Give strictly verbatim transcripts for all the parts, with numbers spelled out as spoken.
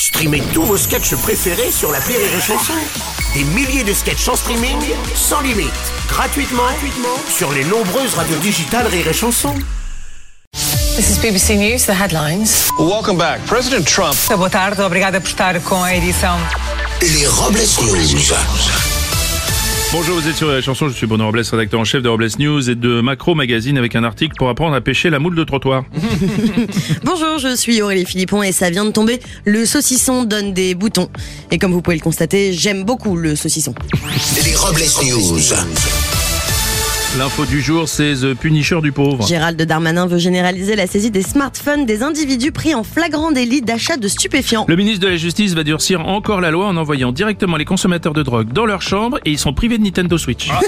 Streamez tous vos sketchs préférés sur l'appli Rire et Chanson. Des milliers de sketchs en streaming, sans limite, gratuitement, gratuitement sur les nombreuses radios digitales Rire et Chanson. This is B B C News, the headlines. Welcome back. President Trump. Boa tarde, obrigada por estar com a edição. Les Robles News. Bonjour, vous êtes sur la chanson, je suis Bruno Robles, rédacteur en chef de Robles News et de Macro Magazine avec un article pour apprendre à pêcher la moule de trottoir. Bonjour, je suis Aurélie Philippon et ça vient de tomber. Le saucisson donne des boutons. Et comme vous pouvez le constater, j'aime beaucoup le saucisson. Les Robles News. L'info du jour, c'est The Punisher du pauvre. Gérald Darmanin veut généraliser la saisie des smartphones des individus pris en flagrant délit d'achat de stupéfiants. Le ministre de la Justice va durcir encore la loi en envoyant directement les consommateurs de drogue dans leur chambre et ils sont privés de Nintendo Switch. Ah.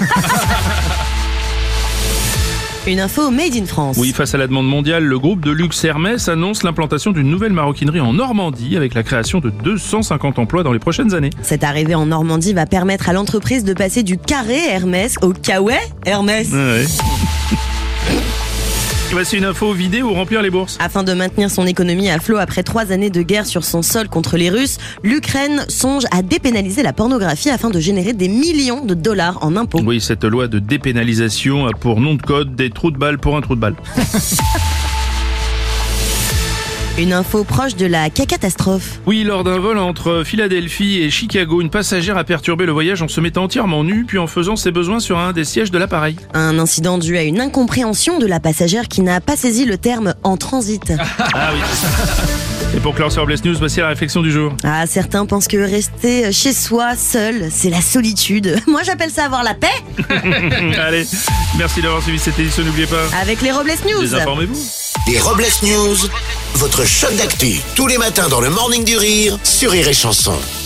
Une info made in France. Oui, face à la demande mondiale, le groupe de luxe Hermès annonce l'implantation d'une nouvelle maroquinerie en Normandie avec la création de deux cent cinquante emplois dans les prochaines années. Cette arrivée en Normandie va permettre à l'entreprise de passer du carré Hermès au kawaii Hermès. Ouais. Voici une info vider ou remplir les bourses. Afin de maintenir son économie à flot après trois années de guerre sur son sol contre les Russes, l'Ukraine songe à dépénaliser la pornographie afin de générer des millions de dollars en impôts. Oui, cette loi de dépénalisation a pour nom de code des trous de balle pour un trou de balle. Une info proche de la catastrophe. Oui, lors d'un vol entre Philadelphie et Chicago, une passagère a perturbé le voyage en se mettant entièrement nue puis en faisant ses besoins sur un des sièges de l'appareil. Un incident dû à une incompréhension de la passagère qui n'a pas saisi le terme « en transit ». Ah oui. Et pour clore sur Robles News, voici la réflexion du jour. Ah, certains pensent que rester chez soi, seul, c'est la solitude. Moi, j'appelle ça avoir la paix. Allez, merci d'avoir suivi cette édition, n'oubliez pas. Avec les Robles News. Désinformez-vous. Les Robles News, votre choc d'actu, tous les matins dans le Morning du Rire sur Rire et Chanson.